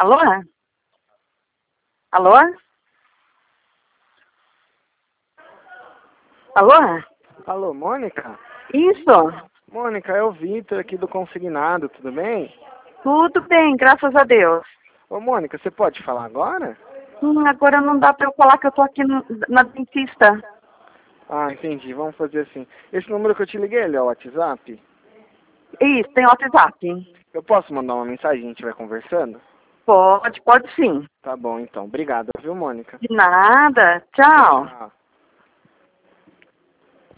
Alô? Alô? Alô? Alô, Mônica? Isso? Mônica, é o Vitor aqui do Consignado, tudo bem? Tudo bem, graças a Deus. Ô, Mônica, você pode falar agora? Agora não dá pra eu falar que eu tô aqui na dentista. Ah, entendi. Vamos fazer assim. Esse número que eu te liguei, ele é o WhatsApp? Isso, tem WhatsApp. Eu posso mandar uma mensagem e a gente vai conversando? Pode sim. Tá bom, então. Obrigado, viu, Mônica? De nada. Tchau, Tchau. tchau.